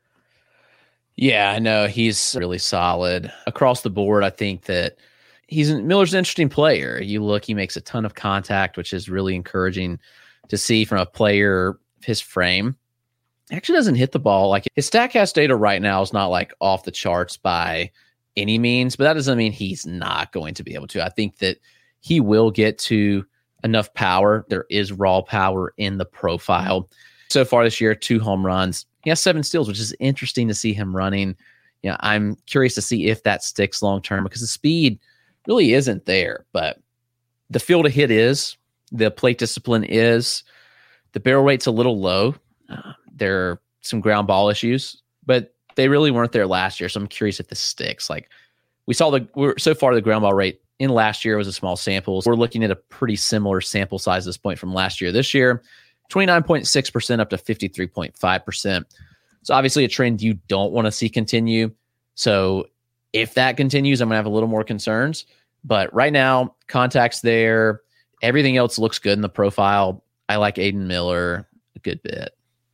Yeah, I know. He's really solid. Across the board, I think that he's Miller's an interesting player. You look, he makes a ton of contact, which is really encouraging to see from a player his frame. He actually doesn't hit the ball. Like, his StatCast data right now is not like off the charts by any means, but that doesn't mean he's not going to be able to. I think that he will get to enough power. There is raw power in the profile. So far this year, two home runs. He has seven steals, which is interesting to see him running. Yeah, I'm curious to see if that sticks long term, because the speed really isn't there, but the feel to hit is. The plate discipline is. The barrel rate's a little low. Uh, there are some ground ball issues, but they really weren't there last year. So I'm curious if this sticks. Like, we saw the we're so far the ground ball rate in last year was a small sample. So we're looking at a pretty similar sample size at this point from last year. This year, twenty-nine point six percent up to fifty-three point five percent. So obviously a trend you don't want to see continue. So if that continues, I'm going to have a little more concerns. But right now, contact's there. Everything else looks good in the profile. I like Aiden Miller a good bit.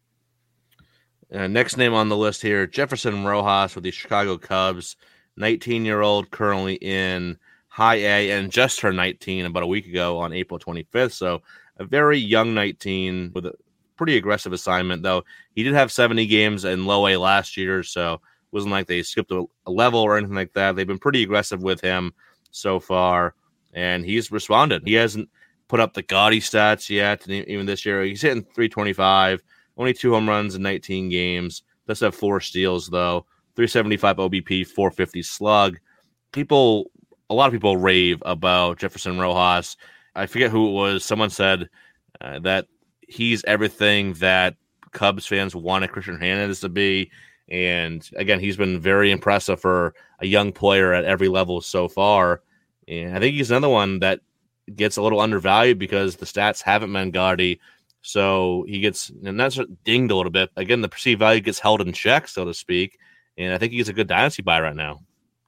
Uh, next name on the list here, Jefferson Rojas with the Chicago Cubs, nineteen-year-old, currently in High A, and just turned nineteen about a week ago on April twenty-fifth. So a very young nineteen with a pretty aggressive assignment, though. He did have seventy games in Low A last year, so it wasn't like they skipped a, a level or anything like that. They've been pretty aggressive with him so far, and he's responded. He hasn't put up the gaudy stats yet, and even this year, he's hitting three twenty-five, only two home runs in nineteen games. Does have four steals, though. three seventy-five O B P, four fifty slug. People, a lot of people rave about Jefferson Rojas. I forget who it was. Someone said uh, that he's everything that Cubs fans wanted Christian Hernandez to be. And again, he's been very impressive for a young player at every level so far. And I think he's another one that gets a little undervalued because the stats haven't been gaudy. So he gets, and that's dinged a little bit. Again, the perceived value gets held in check, so to speak. And I think he's a good dynasty buy right now.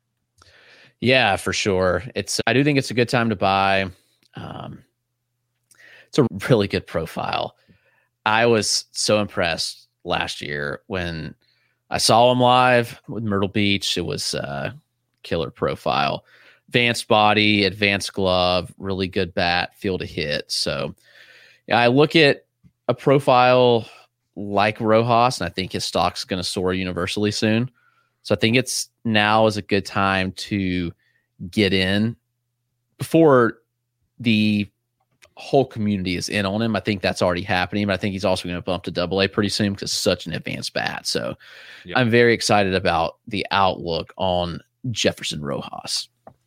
Yeah, for sure. It's, I do think it's a good time to buy. Um, it's a really good profile. I was so impressed last year when I saw him live with Myrtle Beach. It was a killer profile. Advanced body, advanced glove, really good bat, feel to hit. So yeah, I look at a profile like Rojas, and I think his stock's going to soar universally soon. So I think it's now is a good time to get in before the whole community is in on him. I think that's already happening, but I think he's also going to bump to double A pretty soon because such an advanced bat. So yep. I'm very excited about the outlook on Jefferson Rojas.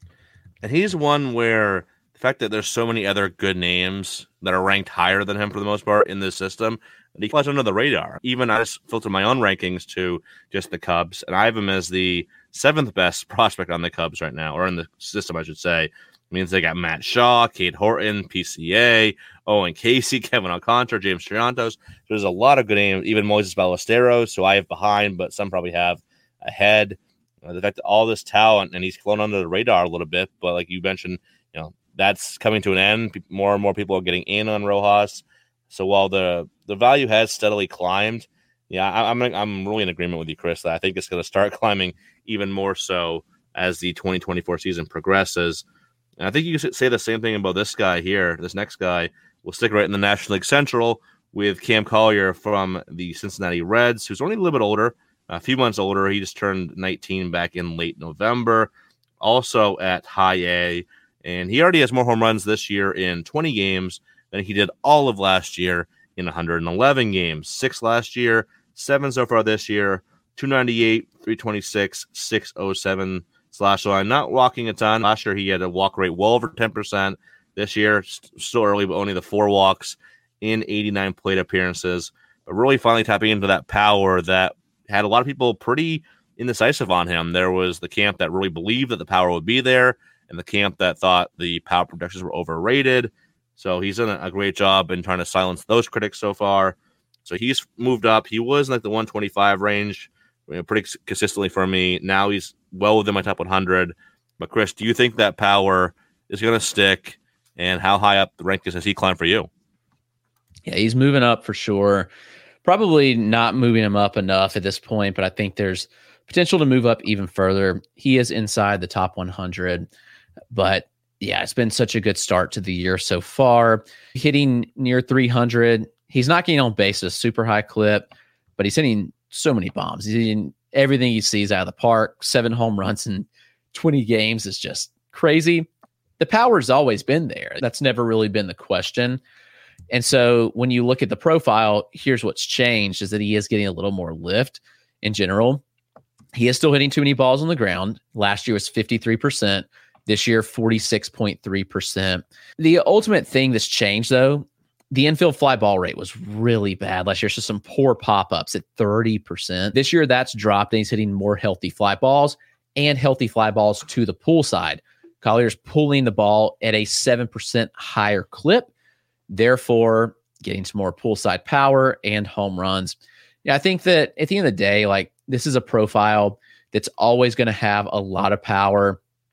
And he's one where the fact that there's so many other good names that are ranked higher than him for the most part in this system, and he flies under the radar. Even I just filtered my own rankings to just the Cubs, and I have him as the seventh best prospect on the Cubs right now, or in the system, I should say. It means they got Matt Shaw, Cade Horton, P C A, Owen Casey, Kevin Alcantara, James Triantos. There's a lot of good names, even Moises Ballesteros, who I have behind, but some probably have ahead. Uh, the fact that all this talent, and he's flown under the radar a little bit, but like you mentioned, you know, that's coming to an end. More and more people are getting in on Rojas. So while the, the value has steadily climbed, yeah, I, I'm I'm really in agreement with you, Chris, that I think it's going to start climbing even more so as the twenty twenty-four season progresses. And I think you could say the same thing about this guy here. This next guy will stick right in the National League Central with Cam Collier from the Cincinnati Reds, who's only a little bit older, a few months older. He just turned nineteen back in late November, also at High A. And he already has more home runs this year in twenty games than he did all of last year in one hundred eleven games. Six last year, seven so far this year, two ninety-eight, three twenty-six, six oh seven slash line. Not walking a ton. Last year he had a walk rate well over ten percent. This year, st- still early, but only the four walks in eighty-nine plate appearances. But really finally tapping into that power that had a lot of people pretty indecisive on him. There was the camp that really believed that the power would be there, and the camp that thought the power projections were overrated. So he's done a great job in trying to silence those critics so far. So he's moved up. He was in like the one twenty-five range, you know, pretty consistently for me. Now he's well within my top one hundred. But Chris, do you think that power is going to stick? And how high up the rankings has he climbed for you? Yeah, he's moving up for sure. Probably not moving him up enough at this point, but I think there's potential to move up even further. He is inside the top one hundred, but yeah, it's been such a good start to the year so far. Hitting near three hundred. He's not getting on base at a super high clip, but he's hitting so many bombs. He's hitting everything he sees out of the park. Seven home runs in twenty games is just crazy. The power's always been there. That's never really been the question. And so when you look at the profile, here's what's changed is that he is getting a little more lift in general. He is still hitting too many balls on the ground. Last year was fifty-three percent. This year, forty-six point three percent. The ultimate thing that's changed, though, the infield fly ball rate was really bad last year. So some poor pop-ups at thirty percent. This year, that's dropped, and he's hitting more healthy fly balls and healthy fly balls to the pull side. Collier's pulling the ball at a seven percent higher clip, therefore getting some more pull side power and home runs. Yeah, I think that at the end of the day, like this is a profile that's always going to have a lot of power.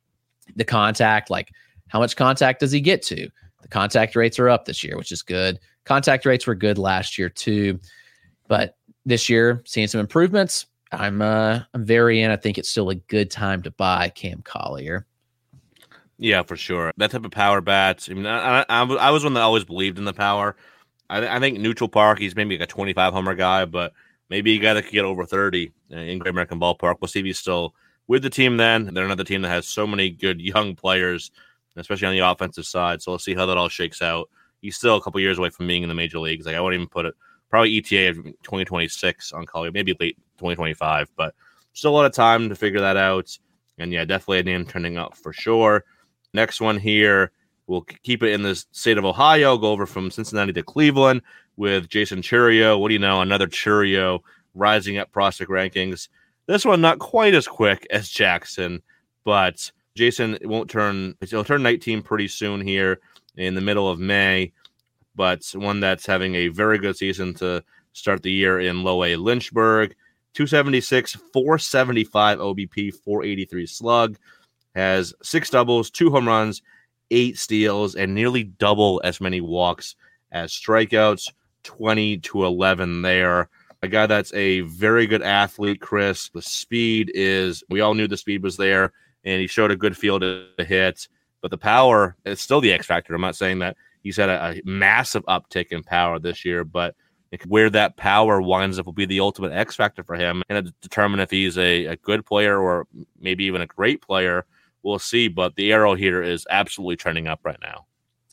The contact, like how much contact does he get to? The contact rates are up this year, which is good. Contact rates were good last year too, but this year seeing some improvements. I'm uh, I'm very in. I think it's still a good time to buy Cam Collier. Yeah, for sure. That type of power bats. I mean, I, I, I was one that always believed in the power. I, I think Neutral Park, he's maybe like a twenty-five homer guy, but maybe a guy that could get over thirty in Great American Ballpark. We'll see if he's still with the team then. They're another team that has so many good young players, especially on the offensive side. So we'll see how that all shakes out. He's still a couple years away from being in the major leagues. Like I won't even put it probably E T A of twenty twenty-six on Collier, maybe late twenty twenty-five, but still a lot of time to figure that out. And yeah, definitely a name trending up for sure. Next one here, we'll keep it in the state of Ohio, go over from Cincinnati to Cleveland with Jason Chourio. What do you know? Another Chourio rising up prospect rankings. This one not quite as quick as Jackson, but Jason won't turn, he'll turn nineteen pretty soon here in the middle of May, but one that's having a very good season to start the year in Low A Lynchburg. two seventy-six, four seventy-five O B P, four eighty-three slug, has six doubles, two home runs, eight steals, and nearly double as many walks as strikeouts, twenty to eleven there. A guy that's a very good athlete, Chris. The speed is, we all knew the speed was there, and he showed a good feel to hit. But the power is still the X factor. I'm not saying that he's had a, a massive uptick in power this year, but where that power winds up will be the ultimate X factor for him, and it'll determine if he's a, a good player or maybe even a great player. We'll see, but the arrow here is absolutely trending up right now.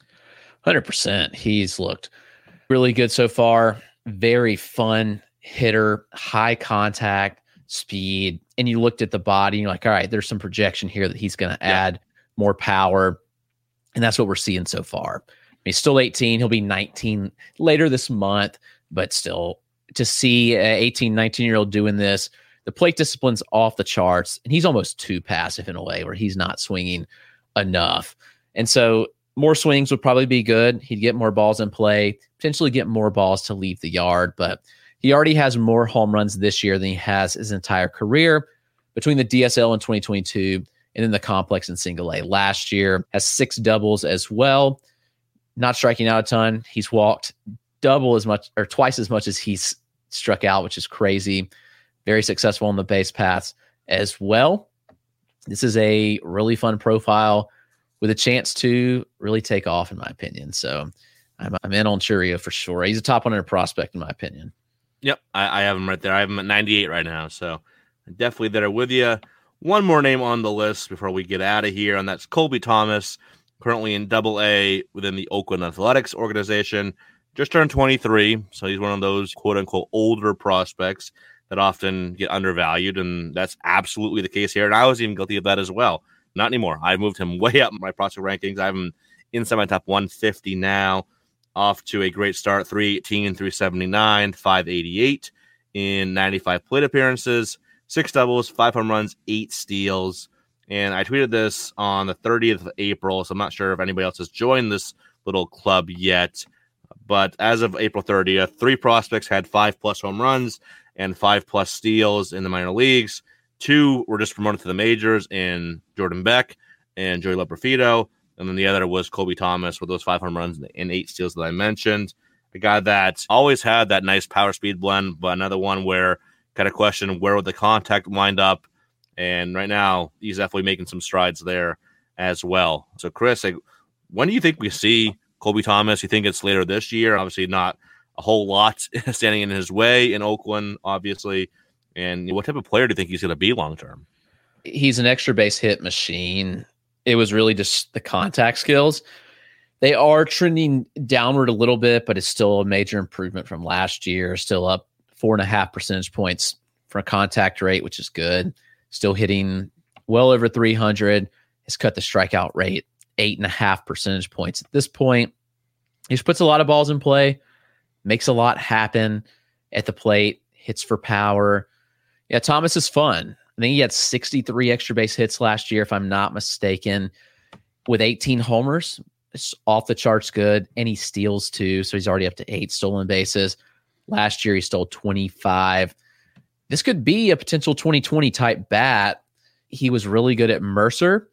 one hundred percent. He's looked really good so far. Very fun hitter, high contact, speed. And you looked at the body, and you're like, all right, there's some projection here that he's going to add yeah. more power. And that's what we're seeing so far. I mean, he's still eighteen. He'll be nineteen later this month, but still to see an eighteen, nineteen-year-old doing this, the plate discipline's off the charts, and he's almost too passive in a way where he's not swinging enough. And so more swings would probably be good. He'd get more balls in play, potentially get more balls to leave the yard, but he already has more home runs this year than he has his entire career between the D S L in twenty twenty-two and then the complex in single A last year. Has six doubles as well. Not striking out a ton. He's walked double as much or twice as much as he's struck out, which is crazy. Very successful on the base paths as well. This is a really fun profile with a chance to really take off, in my opinion. So I'm, I'm in on Chourio for sure. He's a top one hundred prospect, in my opinion. Yep, I, I have him right there. I have him at ninety-eight right now, so definitely there with you. One more name on the list before we get out of here, and that's Colby Thomas, currently in Double A within the Oakland Athletics organization. Just turned twenty-three, so he's one of those quote-unquote older prospects that often get undervalued, and that's absolutely the case here. And I was even guilty of that as well. Not anymore. I moved him way up in my prospect rankings. I have him inside my top one fifty now, off to a great start, three eighteen, three seventy-nine, five eighty-eight in ninety-five plate appearances, six doubles, five home runs, eight steals. And I tweeted this on the thirtieth of April, so I'm not sure if anybody else has joined this little club yet. But as of April thirtieth, three prospects had five-plus home runs and five-plus steals in the minor leagues. Two were just promoted to the majors in Jordan Beck and Joey Loperfido. And then the other was Colby Thomas with those five home runs and eight steals that I mentioned. A guy that always had that nice power speed blend, but another one where kind of question where would the contact wind up. And right now, he's definitely making some strides there as well. So, Chris, like, when do you think we see Colby Thomas? You think it's later this year? Obviously, not a whole lot standing in his way in Oakland, obviously. And what type of player do you think he's going to be long term? He's an extra base hit machine. It was really just the contact skills. They are trending downward a little bit, but it's still a major improvement from last year. Still up four and a half percentage points for a contact rate, which is good. Still hitting well over three hundred. Has cut the strikeout rate eight and a half percentage points at this point. He just puts a lot of balls in play, makes a lot happen at the plate, hits for power. Yeah, Thomas is fun. I think he had sixty-three extra base hits last year, if I'm not mistaken, with eighteen homers. It's off the charts good, and he steals too, so he's already up to eight stolen bases. Last year, he stole twenty-five. This could be a potential twenty twenty type bat. He was really good at Mercer,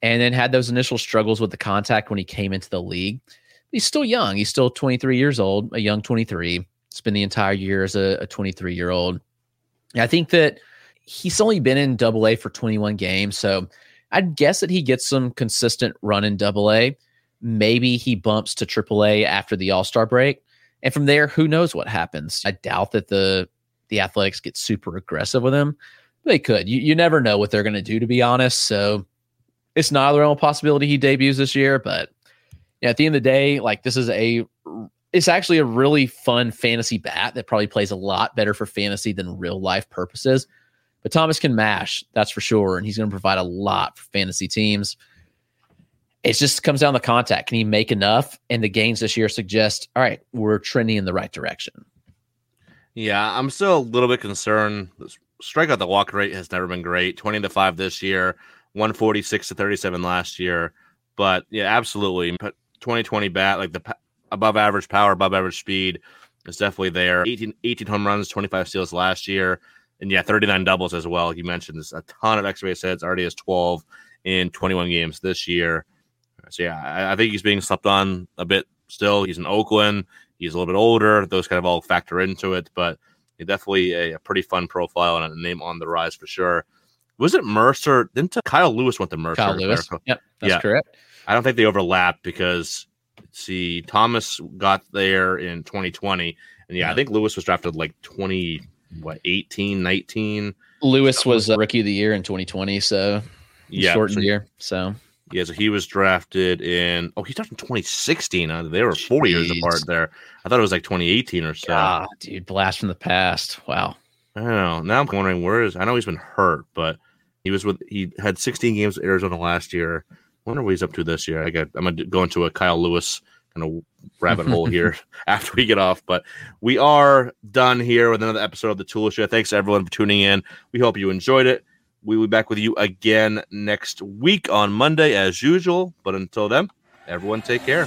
and then had those initial struggles with the contact when he came into the league. He's still young. He's still twenty-three years old, a young twenty-three. Spent the entire year as a, a twenty-three-year-old. I think that he's only been in Double A for twenty-one games, so I'd guess that he gets some consistent run in Double A. Maybe he bumps to Triple A after the All-Star break. And from there, who knows what happens? I doubt that the the Athletics get super aggressive with him. They could. You, you never know what they're going to do, to be honest. So it's not a real possibility he debuts this year. But yeah, at the end of the day, like this is a, it's actually a really fun fantasy bat that probably plays a lot better for fantasy than real life purposes. But Thomas can mash, that's for sure. And he's going to provide a lot for fantasy teams. It just comes down to contact. Can he make enough? And the gains this year suggest, all right, we're trending in the right direction. Yeah, I'm still a little bit concerned. The strikeout to walk rate has never been great. twenty to five this year, one forty-six to thirty-seven last year. But yeah, absolutely. Put twenty twenty bat, like the above average power, above average speed is definitely there. eighteen, eighteen home runs, twenty-five steals last year. And yeah, thirty-nine doubles as well. You mentioned this, a ton of extra base hits, already has twelve in twenty-one games this year. So yeah, I, I think he's being slept on a bit still. He's in Oakland. He's a little bit older. Those kind of all factor into it, but he's definitely a, a pretty fun profile and a name on the rise for sure. Was it Mercer? Didn't Kyle Lewis went to Mercer? Kyle Lewis. Yep, that's yeah. correct. I don't think they overlap because, see, Thomas got there in twenty twenty, and yeah, yeah. I think Lewis was drafted like twenty, what, eighteen, nineteen. Lewis was a rookie of the year in twenty twenty, so yeah, shortened so, year. So yeah, so he was drafted in, oh, he drafted in twenty sixteen. Uh, they were four Jeez. years apart there. I thought it was like twenty eighteen or so. God, dude, blast from the past. Wow. I don't know. Now I'm wondering where is, I know he's been hurt, but he was with, he had sixteen games with Arizona last year. I wonder what he's up to this year. I got, I'm going to go into a Kyle Lewis kind of rabbit hole here after we get off, but we are done here with another episode of the Tool Show. Thanks everyone for tuning in. We hope you enjoyed it. We will be back with you again next week on Monday as usual. But until then, everyone take care.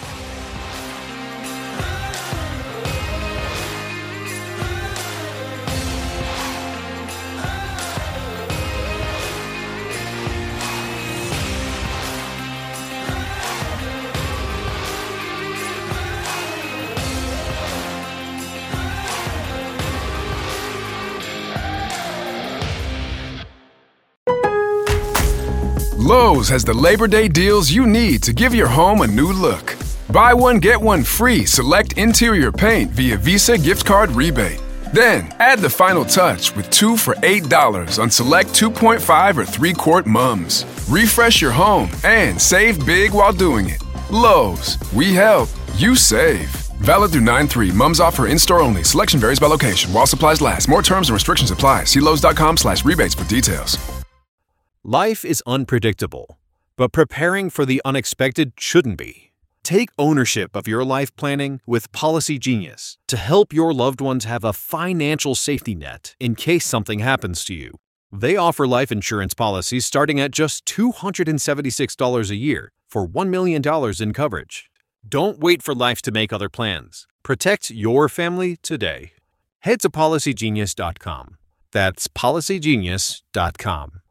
Lowe's has the Labor Day deals you need to give your home a new look. Buy one, get one free select interior paint via Visa gift card rebate. Then, add the final touch with two for eight dollars on select two point five or three quart mums. Refresh your home and save big while doing it. Lowe's, we help, you save. Valid through nine three. Mums offer in-store only. Selection varies by location. While supplies last. More terms and restrictions apply. See Lowe's.com slash rebates for details. Life is unpredictable, but preparing for the unexpected shouldn't be. Take ownership of your life planning with Policy Genius to help your loved ones have a financial safety net in case something happens to you. They offer life insurance policies starting at just two hundred seventy-six dollars a year for one million dollars in coverage. Don't wait for life to make other plans. Protect your family today. Head to policy genius dot com. That's policy genius dot com.